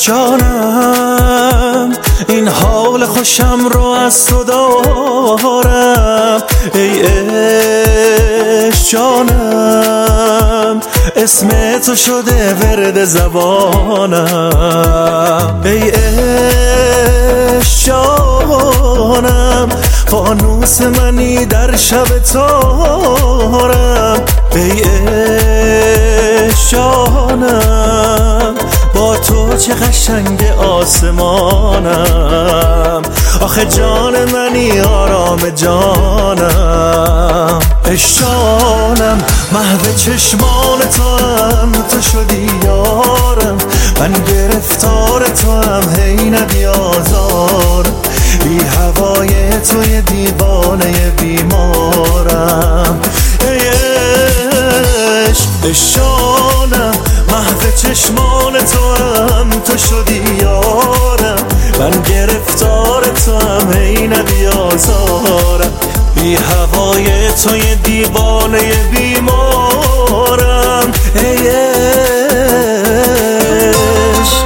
جانم این حال خوشم رو از تو دارم، ای عشق جانم اسم تو شده ورد زبانم، ای عشق جانم فانوس منی در شب تارم، ای عشق جانم با تو چه قشنگ آسمانم، آخه جان منی آرام جانم، عشق جانم محو چشمان تو هم تو شدی یارم، من گرفتار تو هم هی نبیازارم، بی هوای توی دیوانه بیمارم، ای عشق جانم محو چشمان تو هم تو شدی یارم، من گرفتار تو هم هی نبیازارم، بی هوای توی دیوانه بیمارم، ای عشق.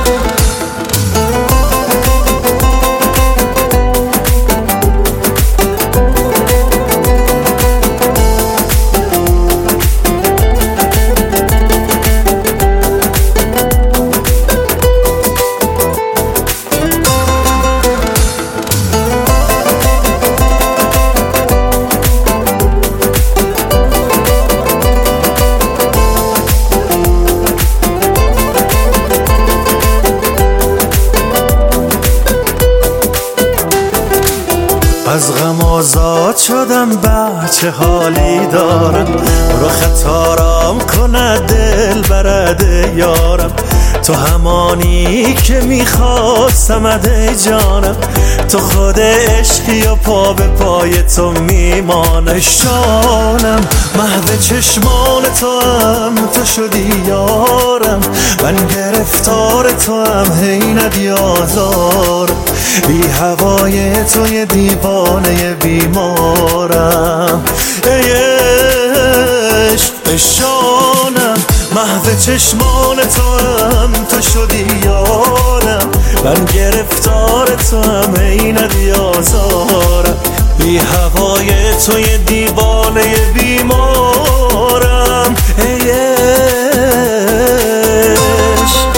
از غم آزاد شدم بچه حالی دارم، رخت آرام کند دل برد یارم، تو همانی که میخواستمت ای جانم، تو خود عشقی و پا به پای تو میمانم، جانم محو چشمان تو هم تو شدی یارم، من گرفتار تو هم هی ندیازارم، بی هوای توی دیوانه بیمارم، ای عشق جانم محو چشمان تو هم تو شدی یارم، من گرفتار تو هم هی ندیازارم، بی هوای توی دیوانه بیمارم، ای عشق.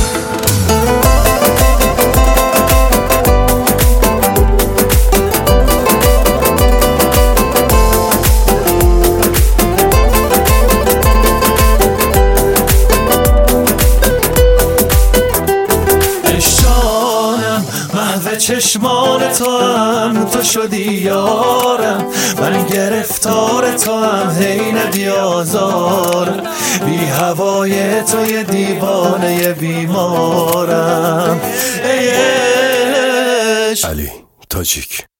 محو چشمان تو هم تو شدی یارم، من گرفتار تو هم هی ندیازارم، بی هوای توی دیوانه بیمارم، ای عشق. علی تاجیک.